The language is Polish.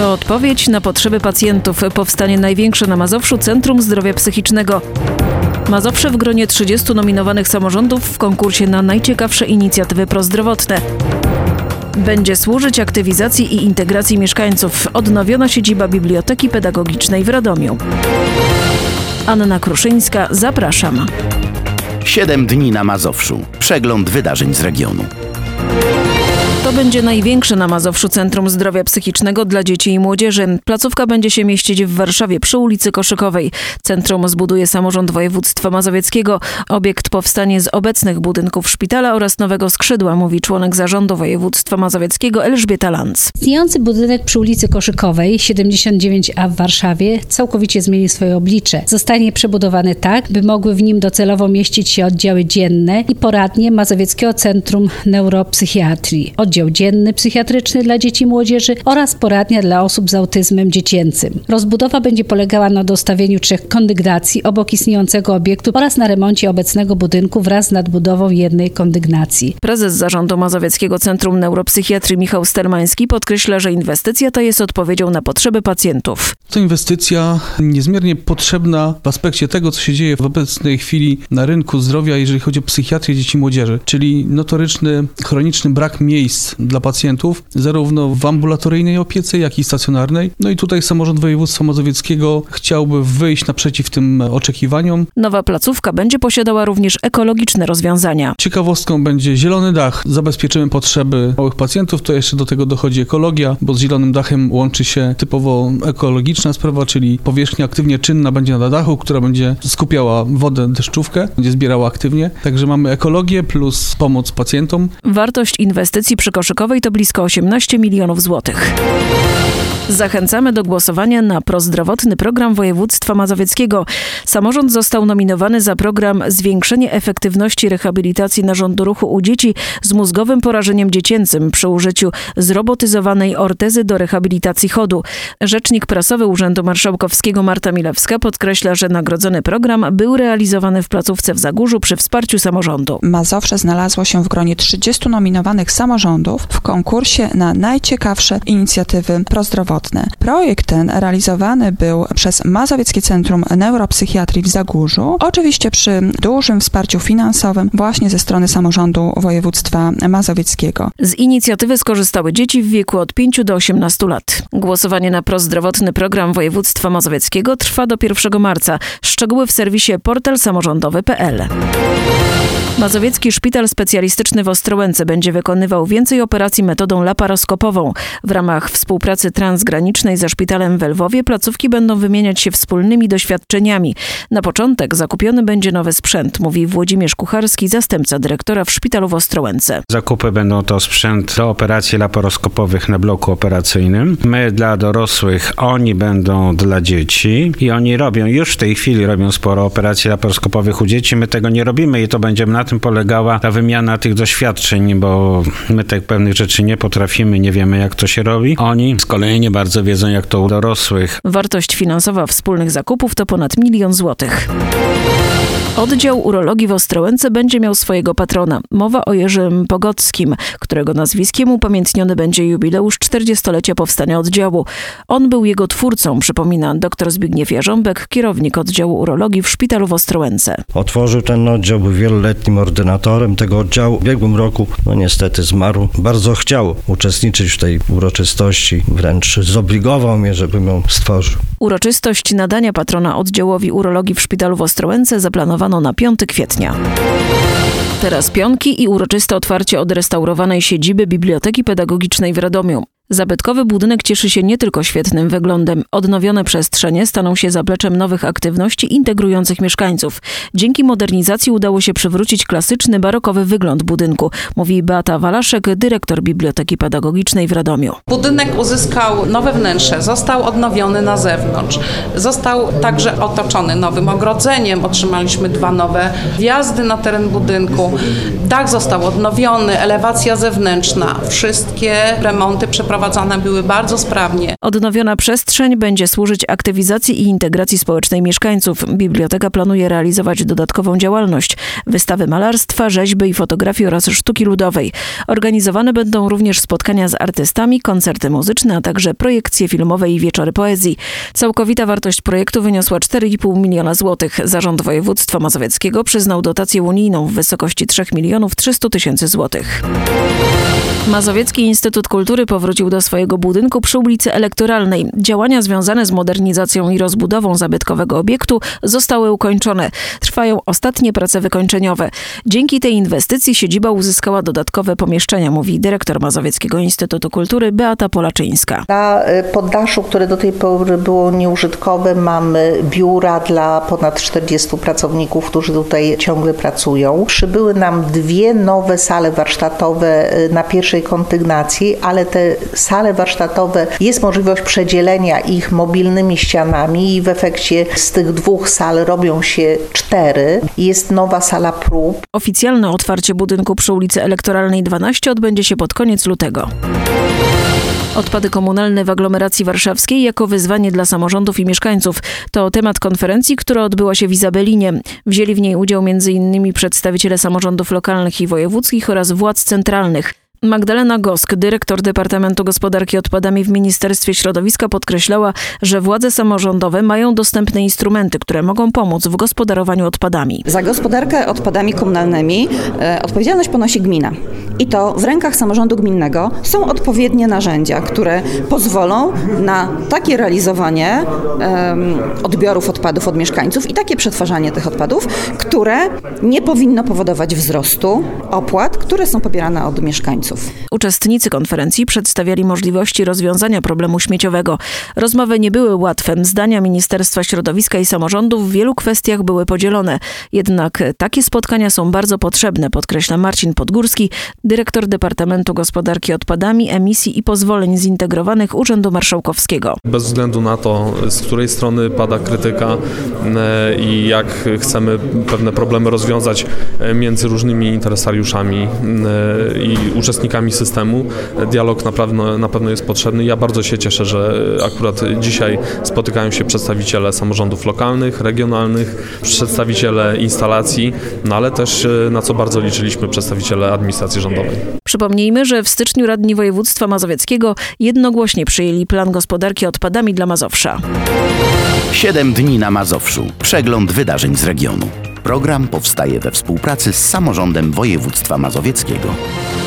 To odpowiedź na potrzeby pacjentów. Powstanie największe na Mazowszu Centrum Zdrowia Psychicznego. Mazowsze w gronie 30 nominowanych samorządów w konkursie na najciekawsze inicjatywy prozdrowotne. Będzie służyć aktywizacji i integracji mieszkańców. Odnowiona siedziba Biblioteki Pedagogicznej w Radomiu. Anna Kruszyńska, zapraszam. 7 dni na Mazowszu. Przegląd wydarzeń z regionu. To będzie największe na Mazowszu Centrum Zdrowia Psychicznego dla dzieci i młodzieży. Placówka będzie się mieścić w Warszawie przy ulicy Koszykowej. Centrum zbuduje samorząd województwa mazowieckiego. Obiekt powstanie z obecnych budynków szpitala oraz nowego skrzydła, mówi członek zarządu województwa mazowieckiego Elżbieta Lanz. Istniejący budynek przy ulicy Koszykowej 79A w Warszawie całkowicie zmieni swoje oblicze. Zostanie przebudowany tak, by mogły w nim docelowo mieścić się oddziały dzienne i poradnie Mazowieckiego Centrum Neuropsychiatrii. Oddział dzienny psychiatryczny dla dzieci i młodzieży oraz poradnia dla osób z autyzmem dziecięcym. Rozbudowa będzie polegała na dostawieniu 3 kondygnacji obok istniejącego obiektu oraz na remoncie obecnego budynku wraz z nadbudową jednej kondygnacji. Prezes zarządu Mazowieckiego Centrum Neuropsychiatrii Michał Stelmański podkreśla, że inwestycja ta jest odpowiedzią na potrzeby pacjentów. To inwestycja niezmiernie potrzebna w aspekcie tego, co się dzieje w obecnej chwili na rynku zdrowia, jeżeli chodzi o psychiatrię dzieci i młodzieży, czyli notoryczny, chroniczny brak miejsc dla pacjentów, zarówno w ambulatoryjnej opiece, jak i stacjonarnej. No i tutaj samorząd województwa mazowieckiego chciałby wyjść naprzeciw tym oczekiwaniom. Nowa placówka będzie posiadała również ekologiczne rozwiązania. Ciekawostką będzie zielony dach. Zabezpieczymy potrzeby małych pacjentów, to jeszcze do tego dochodzi ekologia, bo z zielonym dachem łączy się typowo ekologiczna sprawa, czyli powierzchnia aktywnie czynna będzie na dachu, która będzie skupiała wodę, deszczówkę, będzie zbierała aktywnie. Także mamy ekologię plus pomoc pacjentom. Wartość inwestycji przy Koszykowej to blisko 18 milionów złotych. Zachęcamy do głosowania na prozdrowotny program województwa mazowieckiego. Samorząd został nominowany za program Zwiększenie efektywności rehabilitacji narządu ruchu u dzieci z mózgowym porażeniem dziecięcym przy użyciu zrobotyzowanej ortezy do rehabilitacji chodu. Rzecznik prasowy Urzędu Marszałkowskiego Marta Milewska podkreśla, że nagrodzony program był realizowany w placówce w Zagórzu przy wsparciu samorządu. Mazowsze znalazło się w gronie 30 nominowanych samorządów w konkursie na najciekawsze inicjatywy prozdrowotne. Projekt ten realizowany był przez Mazowieckie Centrum Neuropsychiatrii w Zagórzu, oczywiście przy dużym wsparciu finansowym właśnie ze strony samorządu województwa mazowieckiego. Z inicjatywy skorzystały dzieci w wieku od 5 do 18 lat. Głosowanie na prozdrowotny program województwa mazowieckiego trwa do 1 marca. Szczegóły w serwisie portalsamorządowy.pl. Mazowiecki Szpital Specjalistyczny w Ostrołęce będzie wykonywał więcej operacji metodą laparoskopową. W ramach współpracy transgranicznej ze szpitalem w Lwowie placówki będą wymieniać się wspólnymi doświadczeniami. Na początek zakupiony będzie nowy sprzęt, mówi Włodzimierz Kucharski, zastępca dyrektora w szpitalu w Ostrołęce. Zakupy będą to sprzęt do operacji laparoskopowych na bloku operacyjnym. My dla dorosłych, oni będą dla dzieci i oni już w tej chwili robią sporo operacji laparoskopowych u dzieci. My tego nie robimy i to będzie na tym polegała ta wymiana tych doświadczeń, bo my tych pewnych rzeczy nie potrafimy, nie wiemy jak to się robi. Oni z kolei nie bardzo wiedzą jak to u dorosłych. Wartość finansowa wspólnych zakupów to ponad 1 000 000 złotych. Oddział urologii w Ostrołęce będzie miał swojego patrona. Mowa o Jerzym Pogodzkim, którego nazwiskiem upamiętniony będzie jubileusz 40-lecia powstania oddziału. On był jego twórcą, przypomina dr Zbigniew Jarząbek, kierownik oddziału urologii w szpitalu w Ostrołęce. Otworzył ten oddział, był wieloletnim ordynatorem tego oddziału. W ubiegłym roku, niestety zmarł. Bardzo chciał uczestniczyć w tej uroczystości, wręcz zobligował mnie, żebym ją stworzył. Uroczystość nadania patrona oddziałowi urologii w szpitalu w Ostrołęce zaplanowano na 5 kwietnia. Teraz pionki i uroczyste otwarcie odrestaurowanej siedziby Biblioteki Pedagogicznej w Radomiu. Zabytkowy budynek cieszy się nie tylko świetnym wyglądem. Odnowione przestrzenie staną się zapleczem nowych aktywności integrujących mieszkańców. Dzięki modernizacji udało się przywrócić klasyczny, barokowy wygląd budynku, mówi Beata Walaszek, dyrektor Biblioteki Pedagogicznej w Radomiu. Budynek uzyskał nowe wnętrze, został odnowiony na zewnątrz. Został także otoczony nowym ogrodzeniem. Otrzymaliśmy 2 nowe wjazdy na teren budynku. Dach został odnowiony, elewacja zewnętrzna. Wszystkie remonty przeprowadzone prowadzone były bardzo sprawnie. Odnowiona przestrzeń będzie służyć aktywizacji i integracji społecznej mieszkańców. Biblioteka planuje realizować dodatkową działalność: wystawy malarstwa, rzeźby i fotografii oraz sztuki ludowej. Organizowane będą również spotkania z artystami, koncerty muzyczne, a także projekcje filmowe i wieczory poezji. Całkowita wartość projektu wyniosła 4,5 miliona złotych. Zarząd Województwa Mazowieckiego przyznał dotację unijną w wysokości 3 300 000 złotych. Mazowiecki Instytut Kultury powrócił do swojego budynku przy ulicy Elektoralnej. Działania związane z modernizacją i rozbudową zabytkowego obiektu zostały ukończone. Trwają ostatnie prace wykończeniowe. Dzięki tej inwestycji siedziba uzyskała dodatkowe pomieszczenia, mówi dyrektor Mazowieckiego Instytutu Kultury Beata Polaczyńska. Na poddaszu, które do tej pory było nieużytkowe, mamy biura dla ponad 40 pracowników, którzy tutaj ciągle pracują. Przybyły nam 2 nowe sale warsztatowe na pierwszej kondygnacji, ale te sale warsztatowe jest możliwość przedzielenia ich mobilnymi ścianami i w efekcie z tych 2 sal robią się 4. Jest nowa sala prób. Oficjalne otwarcie budynku przy ulicy Elektoralnej 12 odbędzie się pod koniec lutego. Odpady komunalne w aglomeracji warszawskiej jako wyzwanie dla samorządów i mieszkańców. To temat konferencji, która odbyła się w Izabelinie. Wzięli w niej udział m.in. przedstawiciele samorządów lokalnych i wojewódzkich oraz władz centralnych. Magdalena Gosk, dyrektor Departamentu Gospodarki Odpadami w Ministerstwie Środowiska, podkreślała, że władze samorządowe mają dostępne instrumenty, które mogą pomóc w gospodarowaniu odpadami. Za gospodarkę odpadami komunalnymi odpowiedzialność ponosi gmina. I to w rękach samorządu gminnego są odpowiednie narzędzia, które pozwolą na takie realizowanie odbiorów odpadów od mieszkańców i takie przetwarzanie tych odpadów, które nie powinno powodować wzrostu opłat, które są pobierane od mieszkańców. Uczestnicy konferencji przedstawiali możliwości rozwiązania problemu śmieciowego. Rozmowy nie były łatwe. Zdania Ministerstwa Środowiska i Samorządów w wielu kwestiach były podzielone. Jednak takie spotkania są bardzo potrzebne, podkreśla Marcin Podgórski, dyrektor Departamentu Gospodarki Odpadami, Emisji i Pozwoleń Zintegrowanych Urzędu Marszałkowskiego. Bez względu na to, z której strony pada krytyka i jak chcemy pewne problemy rozwiązać między różnymi interesariuszami i uczestnikami systemu, dialog na pewno jest potrzebny. Ja bardzo się cieszę, że akurat dzisiaj spotykają się przedstawiciele samorządów lokalnych, regionalnych, przedstawiciele instalacji, ale też, na co bardzo liczyliśmy, przedstawiciele administracji rządowej. Przypomnijmy, że w styczniu radni województwa mazowieckiego jednogłośnie przyjęli plan gospodarki odpadami dla Mazowsza. 7 dni na Mazowszu. Przegląd wydarzeń z regionu. Program powstaje we współpracy z samorządem województwa mazowieckiego.